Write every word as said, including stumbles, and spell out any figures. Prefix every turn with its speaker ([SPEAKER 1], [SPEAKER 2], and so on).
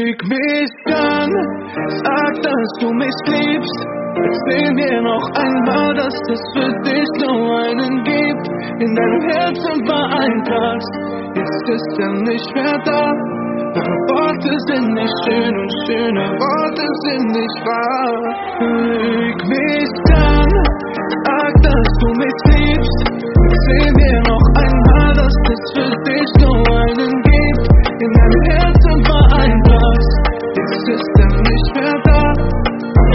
[SPEAKER 1] Lüg mich an, sag, dass du mich liebst. Erzähl mir noch einmal, dass es für dich nur einen gibt. In deinem Herzen war ein Platz, jetzt ist er nicht mehr da. Eure Worte sind nicht schön und schöne Worte sind nicht wahr. Lüg mich an, sag, dass du mich liebst. Erzähl mir